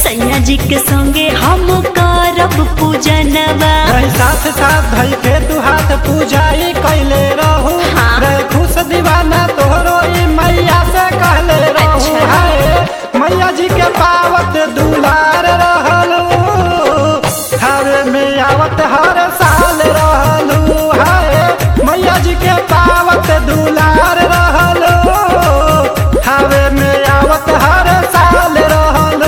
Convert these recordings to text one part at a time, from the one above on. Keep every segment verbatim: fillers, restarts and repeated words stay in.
सैया जी के संगे हम करब पूजनवा। साथ साथ धई के तू हाथ पूजाई कैले रहू। हाँ। रे खुश दीवाना तोहरो ई मैया से कहले रहू। अच्छा। हाय मैया जी के पावत दुलार रहलू। थावे में आवत हर साल रहलू। हाय मैया जी के पावत दुलार रहलू। थावे में आवत हर साल रहलू।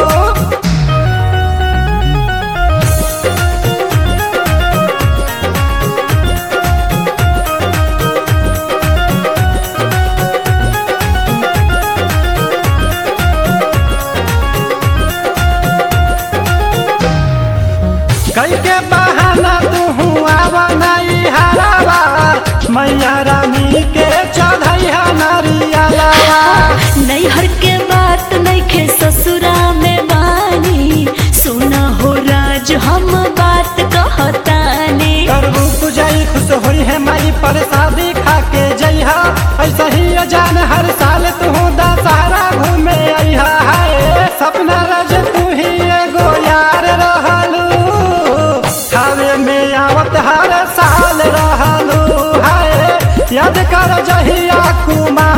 कई के बहाना तू हुआ नहीं हरावा। मैया रानी के चढ़ैया नरियला। नैहर के बात नइखे ससुरा में बानी। सुना हो राज हम बात कहतानी। करबू पूजाई खुश हुई है माई प्रसादी खा के जइहा। ऐसा ही जान हर साल तू दशहरा घूमे अइहा। हाय सपना रज तू ही एगो यार रहलू। थावे में आवत हर साल रहलू। हाय याद कर जहिया कुमार